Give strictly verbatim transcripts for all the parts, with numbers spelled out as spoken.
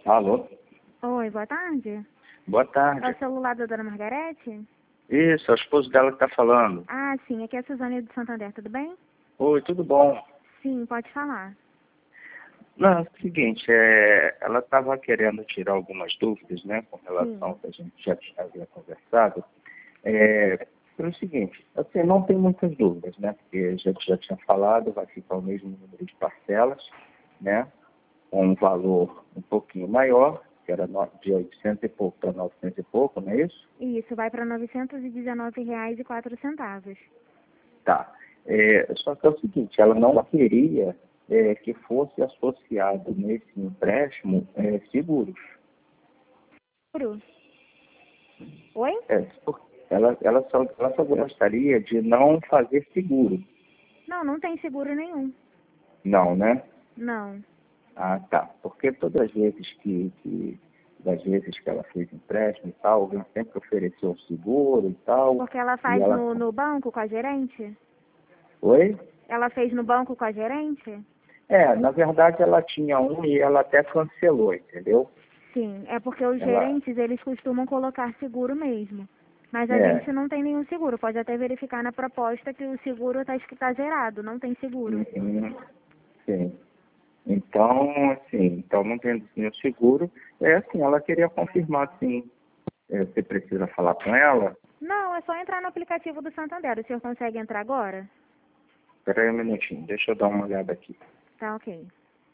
Alô? Oi, boa tarde. Boa É o tarde. celular da dona Margarete? Isso, é o esposo dela que tá falando. Ah, sim, aqui é a Suzane do Santander, tudo bem? Oi, tudo bom? Sim, pode falar. Não, é o seguinte, é, ela estava querendo tirar algumas dúvidas, né, com relação ao Sim. que a gente já havia conversado. É, pelo seguinte, assim, não tem muitas dúvidas, né, porque a gente já tinha falado, vai ficar o mesmo número de parcelas, né, com um valor um pouquinho maior, que era no- de oitocentos e pouco para novecentos e pouco, não é isso? Isso, vai para novecentos e dezenove reais e quatro centavos. Tá. É, só que é o seguinte, ela não queria é, que fosse associado nesse empréstimo é, seguros. Seguro? Oi? É, por- ela, ela, só, ela só gostaria de não fazer seguro. Não, não tem seguro nenhum. Não, né? Não. Ah, tá. Porque todas as vezes que, que das vezes que ela fez empréstimo e tal, alguém sempre ofereceu um seguro e tal, Porque ela e faz ela... no, no banco com a gerente? Oi? Ela fez no banco com a gerente? É, na verdade ela tinha um e ela até cancelou, entendeu? Sim, é porque os Ela... gerentes, eles costumam colocar seguro mesmo. Mas a É, gente não tem nenhum seguro. Pode até verificar na proposta que o seguro está tá zerado, não tem seguro. uhum, sim. Então, assim, então não tendo nenhum seguro, é assim, ela queria confirmar, sim. É, você precisa falar com ela? Não, é só entrar no aplicativo do Santander. O senhor consegue entrar agora? Espera aí um minutinho, deixa eu dar uma olhada aqui. Tá, ok.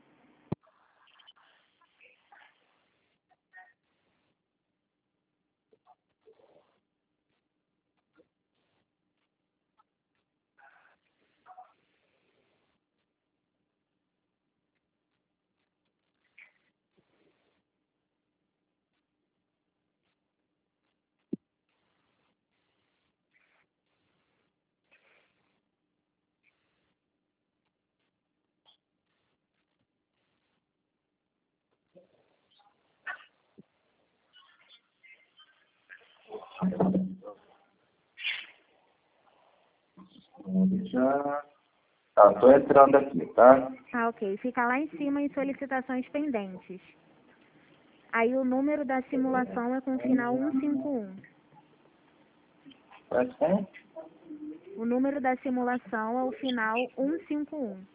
Já... Tá, tô entrando aqui, tá? Ah, ok. Fica lá em cima em solicitações pendentes. Aí o número da simulação é com o final cento e cinquenta e um. Faz com? O número da simulação é o final cento e cinquenta e um.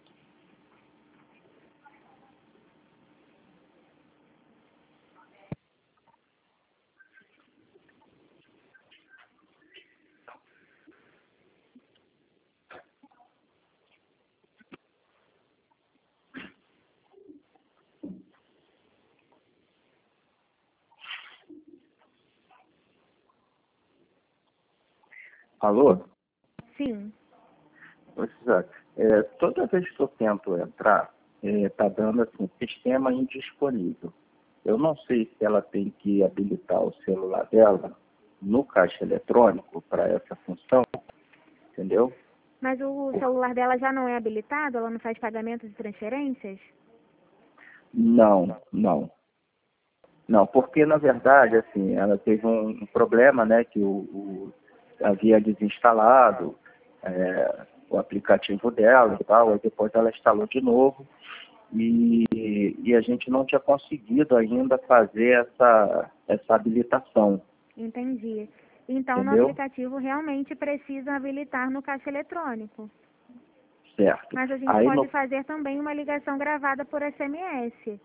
Alô? Sim. Oi, Suzana. É, toda vez que eu tento entrar, é, tá dando assim, sistema indisponível. Eu não sei se ela tem que habilitar o celular dela no caixa eletrônico para essa função, entendeu? Mas o Por- celular dela já não é habilitado? Ela não faz pagamento de transferências? Não, não. Não, porque na verdade, assim, ela teve um, um problema, né, que o, o- havia desinstalado é, o aplicativo dela e tal, aí depois ela instalou de novo e, e a gente não tinha conseguido ainda fazer essa, essa habilitação, Entendi. Então, no entendeu? aplicativo realmente precisa habilitar no caixa eletrônico. Certo. Mas a gente Aí pode no, fazer também uma ligação gravada por S M S.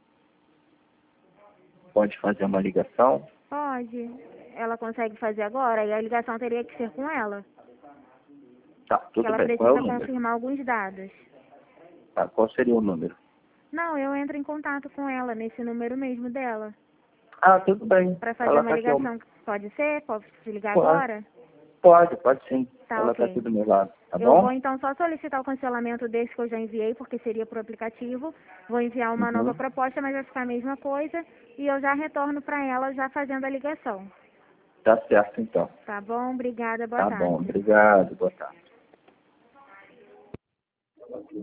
pode fazer uma ligação? Pode. Ela consegue fazer agora e a ligação teria que ser com ela. Tá, Que tudo ela bem. Qual é o precisa número? confirmar alguns dados. Tá, qual seria o número? Não, eu entro em contato com ela nesse número mesmo dela. Ah, tudo bem. Para fazer Ela uma tá aqui. ao- ligação. Pode ser? Pode te ligar Pode, agora? pode, pode sim. Tá, Ela tá aqui ok. do meu lado, tá Eu vou bom? então só solicitar o cancelamento desse que eu já enviei, porque seria por aplicativo. Vou enviar uma nova Uhum. proposta, mas vai ficar a mesma coisa. E eu já retorno para ela já fazendo a ligação. Tá certo, então. Tá bom? Obrigada, boa Tá bom, tarde. obrigado, boa tarde.